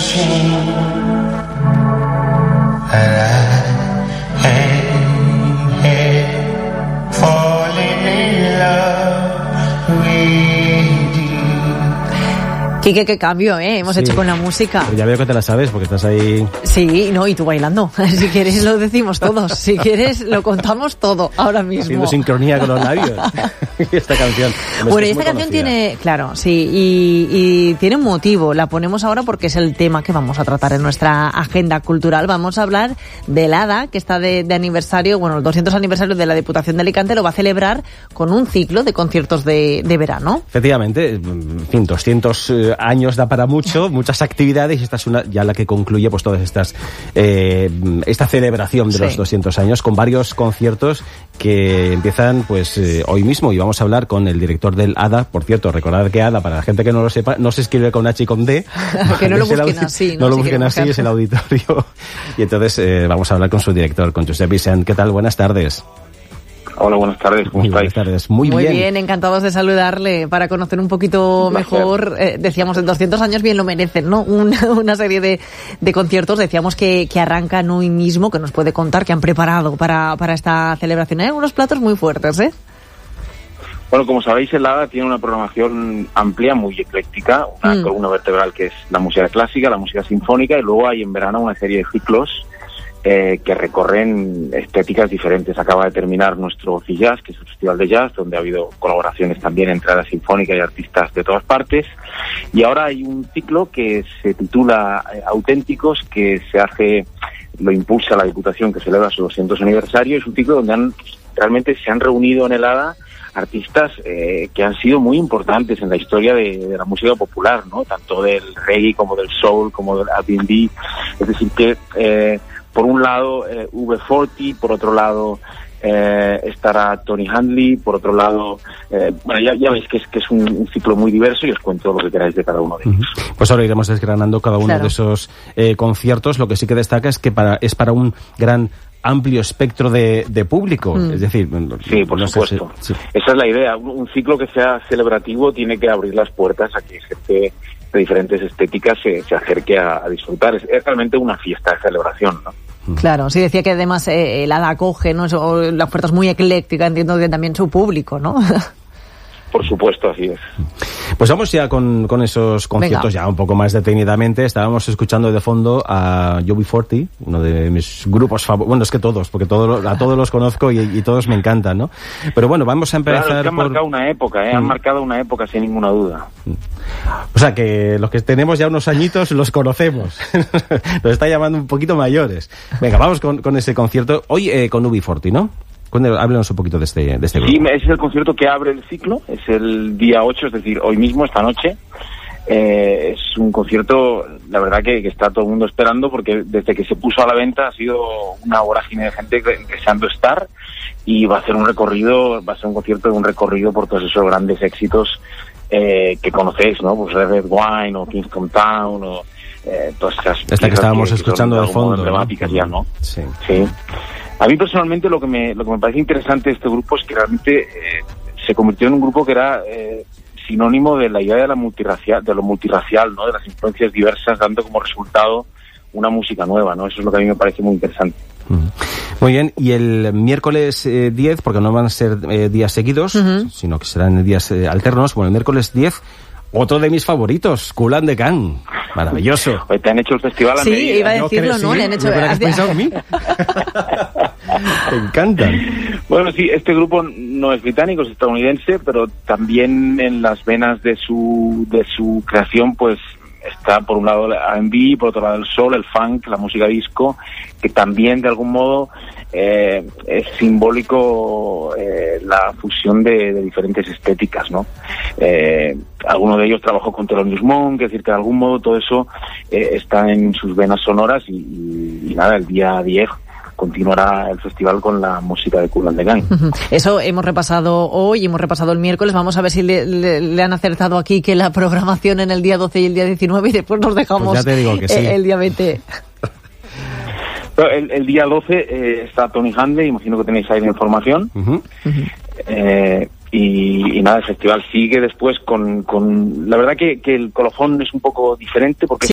Quique, qué cambio, hemos hecho con la música. Pero ya veo que te la sabes porque estás ahí. Sí, no, y tú bailando. Si quieres lo decimos todos, si quieres lo contamos todo ahora mismo. Haciendo sincronía con los labios. Esta canción. Bueno, esta canción tiene, claro, sí, y tiene un motivo. La ponemos ahora porque es el tema que vamos a tratar en nuestra agenda cultural. Vamos a hablar del ADA, que está de aniversario, bueno, el 200 aniversario de la Diputación de Alicante lo va a celebrar con un ciclo de conciertos de verano. Efectivamente, en fin, 200 años da para mucho, muchas actividades, y esta es ya la que concluye pues todas estas esta celebración de los 200 años con varios conciertos que empiezan pues hoy mismo, y vamos a hablar con el director del ADA. Por cierto, recordad que ADA, para la gente que no lo sepa, no se escribe con H y con D. Que no lo busquen así. No lo busquen así, es el auditorio. Y entonces vamos a hablar con su director, con Josep Vicent. ¿Qué tal? Buenas tardes. Hola, buenas tardes, ¿cómo estáis? Buenas tardes, muy bien, encantados de saludarle para conocer un poquito mejor. Decíamos, en 200 años bien lo merecen, ¿no? Una serie de conciertos, decíamos que arrancan hoy mismo, que nos puede contar, que han preparado para esta celebración. Hay algunos platos muy fuertes, ¿eh? Bueno, como sabéis, el ADA tiene una programación amplia, muy ecléctica, una columna vertebral que es la música clásica, la música sinfónica, y luego hay en verano una serie de ciclos que recorren estéticas diferentes. Acaba de terminar nuestro CIJazz, que es el Festival de Jazz, donde ha habido colaboraciones también entre la sinfónica y artistas de todas partes. Y ahora hay un ciclo que se titula Auténticos, que lo impulsa la Diputación, que celebra su 200 aniversario. Es un ciclo donde realmente se han reunido en el ADA artistas que han sido muy importantes en la historia de la música popular, ¿no? Tanto del reggae como del soul, como del R&B. Es decir, que por un lado V40, por otro lado estará Tony Handley, por otro lado bueno, ya veis que es un ciclo muy diverso, y os cuento lo que queráis de cada uno de ellos. Pues ahora iremos desgranando cada uno de esos conciertos. Lo que sí que destaca es que es para un gran amplio espectro de público, es decir... Sí, por supuesto. Sí. Esa es la idea. Un ciclo que sea celebrativo tiene que abrir las puertas a que gente de diferentes estéticas se acerque a disfrutar. Es realmente una fiesta de celebración, ¿no? Claro, sí, decía que además el ADA acoge, ¿no? La oferta es muy ecléctica, entiendo que también su público, ¿no? Por supuesto, así es. Pues vamos ya con esos conciertos. Venga. Ya un poco más detenidamente. Estábamos escuchando de fondo a UB40, uno de mis grupos favoritos. Bueno, es que todos, porque a todos los conozco y todos me encantan, ¿no? Pero bueno, vamos a empezar. Claro, es que han marcado una época, han marcado una época sin ninguna duda. O sea, que los que tenemos ya unos añitos los conocemos. Nos está llamando un poquito mayores. Venga, vamos con ese concierto. Hoy con UB40, ¿no? Háblenos un poquito de este grupo. Sí, ese es el concierto que abre el ciclo, es el día 8, es decir, hoy mismo, esta noche. Es un concierto, la verdad, que está todo el mundo esperando, porque desde que se puso a la venta ha sido una vorágine de gente deseando estar, y va a ser un concierto de un recorrido por todos esos grandes éxitos que conocéis, ¿no? Pues Red Wine o Kingston Town o todas esas... Esta que estábamos escuchando de fondo, emblemáticas, ¿no? Ya, ¿no? Sí. Sí. A mí personalmente lo que me parece interesante de este grupo es que realmente se convirtió en un grupo que era sinónimo de la idea de lo multirracial, ¿no? De las influencias diversas, dando como resultado una música nueva, ¿no? Eso es lo que a mí me parece muy interesante. Muy bien, y el miércoles 10, porque no van a ser días seguidos, sino que serán días alternos, bueno, el miércoles 10... Otro de mis favoritos, Kool and the Gang. Maravilloso. Hoy te han hecho el festival a medida. Sí, iba a decirlo, ¿no? Le han hecho... ¿Has pensado en mí? Me encantan. Bueno, sí, este grupo no es británico, es estadounidense, pero también en las venas de su creación, pues está por un lado el R&B, por otro lado el soul, el funk, la música disco, que también de algún modo es simbólico la fusión de diferentes estéticas, ¿no? Alguno de ellos trabajó con Thelonious Monk, es decir, que de algún modo todo eso está en sus venas sonoras, y nada, el día 10 continuará el festival con la música de Kool and the Gang. Eso hemos repasado hoy, hemos repasado el miércoles. Vamos a ver si le han acertado aquí que la programación en el día 12 y el día 19, y después nos dejamos pues ya te digo que sí. El día 20. El día 12 está Tony Handley, imagino que tenéis ahí la información. Y nada, el festival sigue después con la verdad que el colofón es un poco diferente, porque